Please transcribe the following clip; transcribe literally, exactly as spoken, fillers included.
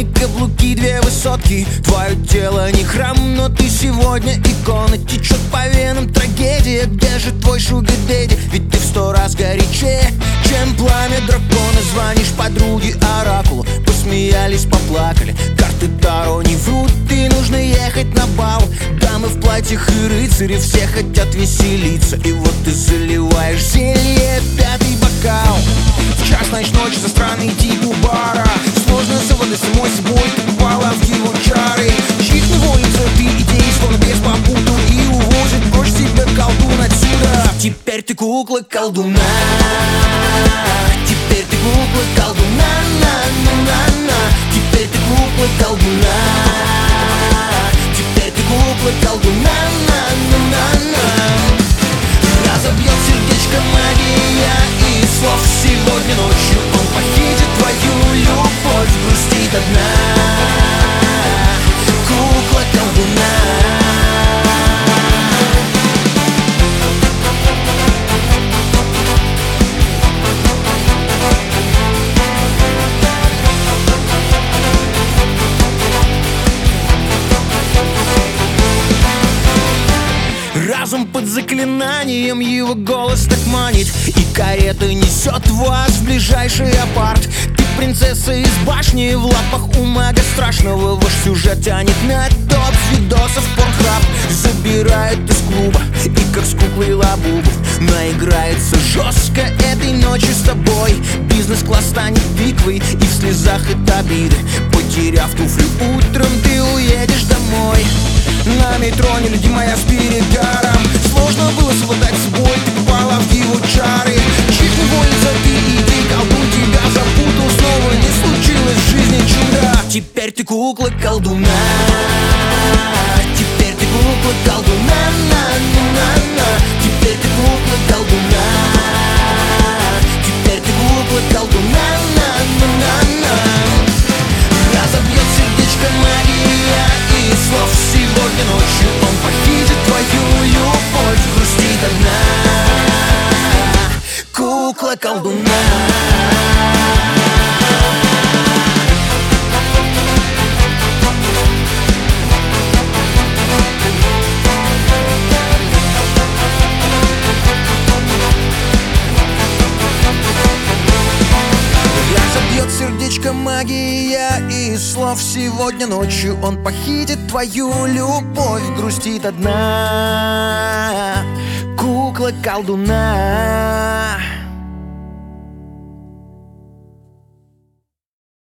Черные каблуки, две высотки. Твое тело не храм, но ты сегодня икона. Течет по венам трагедия. Где же твой шугар дэдди? Ведь ты в сто раз горячее, чем пламя дракона. Звонишь подруге оракулу, посмеялись, поплакали. Карты Таро не врут, и нужно ехать на бал. Дамы в платьях и рыцари, все хотят веселиться. И вот ты заливаешь зелье, пятый бокал. В час ночи за странный тип у бара. Сложно совладать с самой собой, ты попала в его чары. Чьих невольница ты идей, словно без попутал. И увозит прочь тебя колдун отсюда. Теперь ты кукла колдуна. Теперь ты кукла колдуна, на-на-на-на. Теперь ты кукла колдуна. Теперь ты кукла колдуна, на-на-на-на. Разобьет сердечко магия и слов. Сегодня ночью он похитит твою любовь, грустит одна. Кукла колдуна. Разум под заклинанием, его голос так манит. И карета несет вас в ближайший апарт. Ты принцесса из башни, в лапах у мага страшного. Ваш сюжет тянет на топ видосов Порнхаб. Забирает из клуба и как с куклой Лабубов наиграется жестко этой ночью с тобой. Бизнес-класс станет пиквой и в слезах от обиды. Потеряв туфли утром, ты уедешь домой. На метро не люди моя с перегаром. Сложно было совладать с собой, ты попала в его чары. Чьих невольница ты, иди, колдун тебя запутал. Снова не случилось в жизни чуда. Теперь ты кукла колдуна. Теперь ты кукла колдуна, на-на-на-на. Теперь ты кукла колдуна. Теперь ты кукла колдуна, на-на-на-на. Разобьет сердечко магия и слов. Сегодня ночью он похитит твою любовь, грустит одна. Кукла колдуна. Сердечко магия и слов. Сегодня ночью он похитит твою любовь, грустит одна. Кукла колдуна.